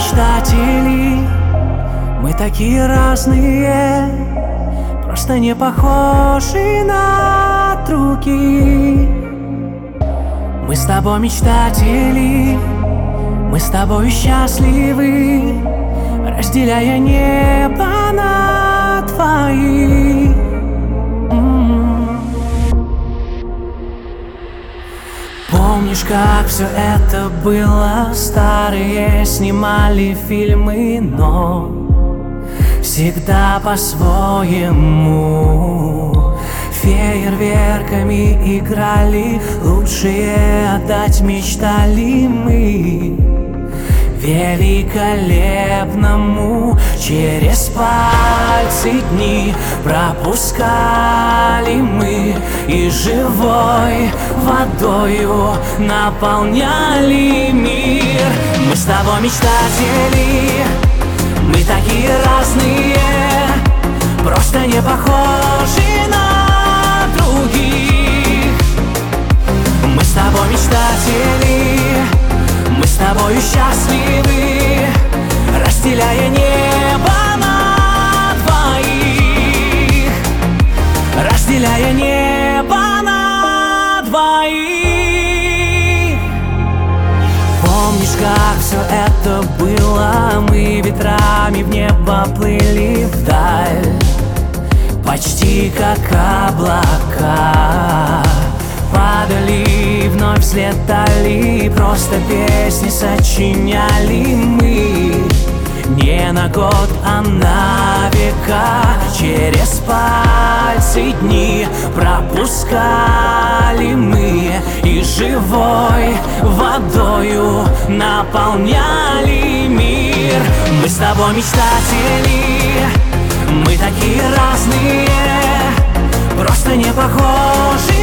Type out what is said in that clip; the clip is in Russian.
мечтатели, мы такие разные, просто не похожи на других. Мы с тобой мечтатели, мы с тобой счастливы, разделяя небо на двоих. Помнишь, как все это было? Старые снимали фильмы, но всегда по-своему. Фейерверками играли, лучшее отдать мечтали мы великолепному. Через пальцы дни пропускали мы и живой водою наполняли мир. Мы с тобой мечтатели, мы такие разные, просто не похожи на других. Мы с тобой мечтатели, мы с тобою счастливы, разделяя небо на двоих, разделяя небо на двоих. Помнишь, как все это было? Мы ветрами в небо плыли вдаль, почти как облака. Падали, вновь взлетали, просто песни сочиняли мы. Не на год, а на века. Через пальцы дни пропускали мы и живой водою наполняли мир. Мы с тобой мечтатели, мы такие разные, просто не похожи